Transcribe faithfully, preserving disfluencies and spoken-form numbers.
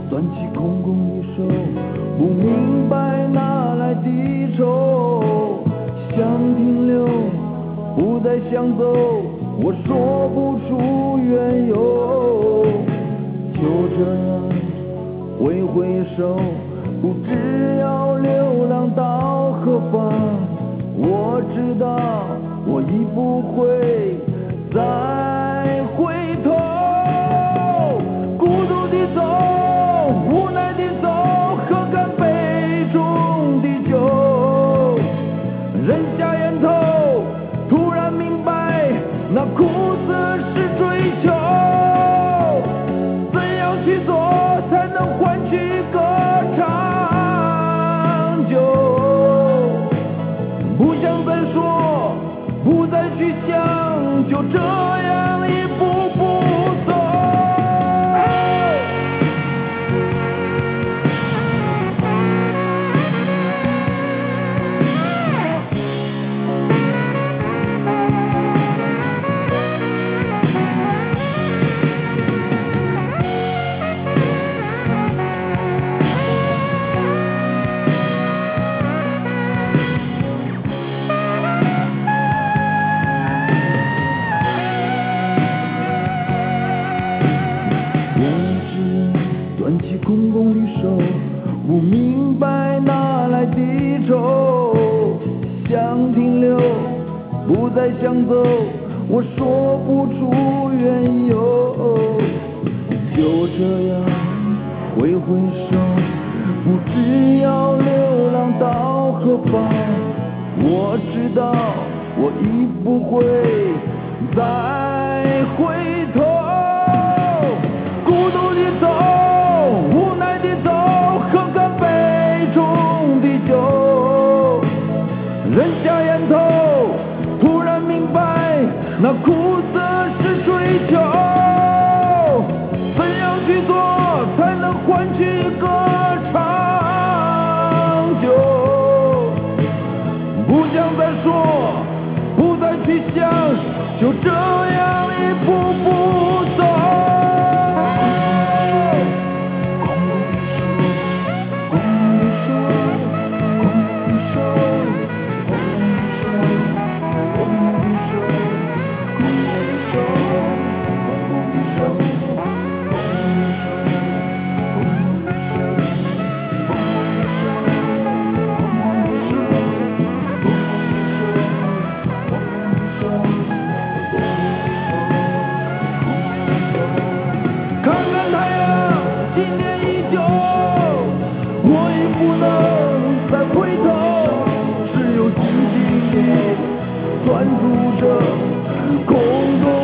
端起空空的手，不明白哪来的愁，想停留，不再想走，我说不出缘由，就这样挥挥手，不知要流浪到何方。我知道我已不会再回头，孤独地走，无奈地走，喝干杯中的酒，忍下烟头，突然明白那苦涩是追求，怎样去做才能换取一个长久，不想再说，不再去想，就这样一步步走。端起空空的手，不明白哪来的愁，想停留，不再想走，我说不出缘由，就这样挥挥手，不知要流浪到何方。我知道我已不会再回头，孤独地走，无奈地走，喝干杯中的酒，忍下烟头，突然明白那苦涩是追求，怎样去做才能换取一个长久，不想再说，不再去想，就这样一步步走。看看太阳，今年依旧，我已不能再回头，只有静静地专注着空中